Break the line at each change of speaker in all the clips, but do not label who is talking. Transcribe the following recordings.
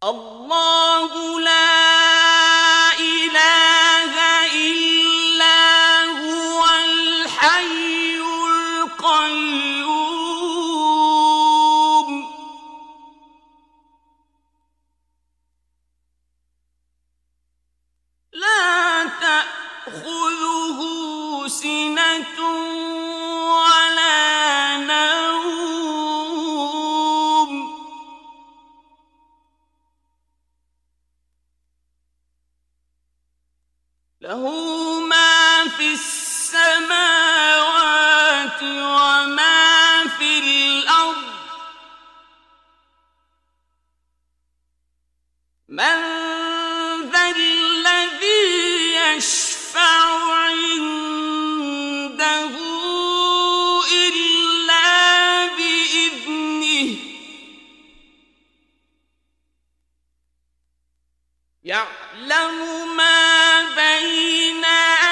الله لا إله إلا هو الحي القيوم لا تأخذه سنة ولا نوم له ما في السماوات وما في الأرض من ذا الذي يشفع عنده إلا بإذنه يعلم ما بين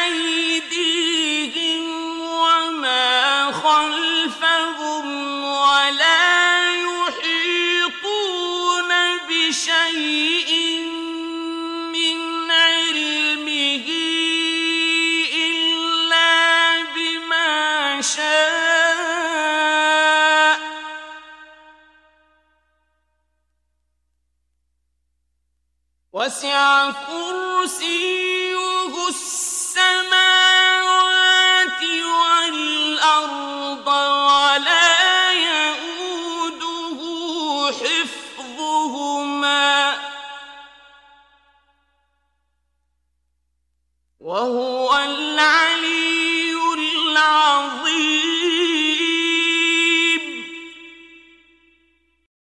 أيديهم وما خلفهم ولا يحيطون بشيء من علمه إلا بما شاء وسع كرسيه السماوات والأرض ولا يئوده حفظهما